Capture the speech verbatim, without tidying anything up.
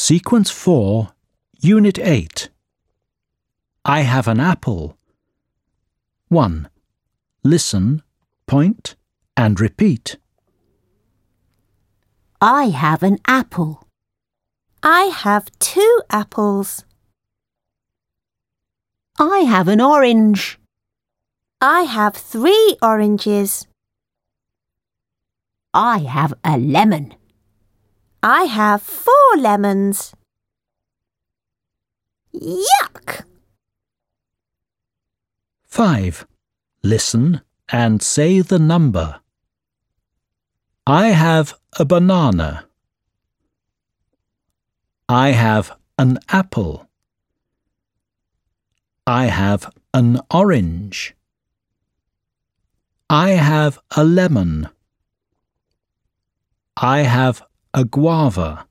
Sequence four, Unit eight. I have an apple. one. Listen, point, and repeat. I have an apple. I have two apples. I have an orange. I have three oranges. I have a lemon. I have four lemons. Yuck! five. Listen and say the number. I have a banana. I have an apple. I have an orange. I have a lemon. I have a guava.